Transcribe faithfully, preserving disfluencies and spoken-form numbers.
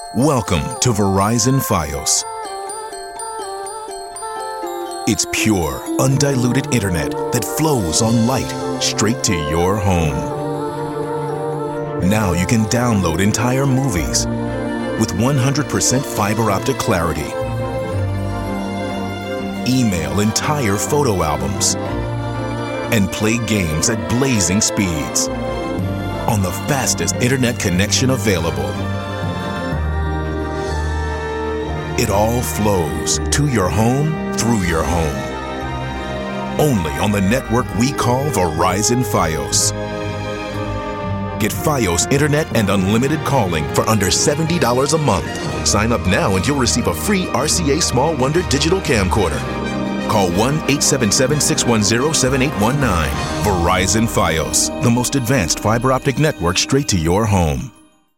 Welcome to Verizon Fios. It's pure, undiluted internet that flows on light straight to your home. Now you can download entire movies with one hundred percent fiber optic clarity, email entire photo albums, and play games at blazing speeds on the fastest internet connection available. It all flows to your home, through your home. Only on the network we call Verizon Fios. Get Fios Internet and unlimited calling for under seventy dollars a month. Sign up now and you'll receive a free R C A Small Wonder digital camcorder. Call one eight seven seven, six one zero, seven eight one nine. Verizon Fios, the most advanced fiber optic network straight to your home.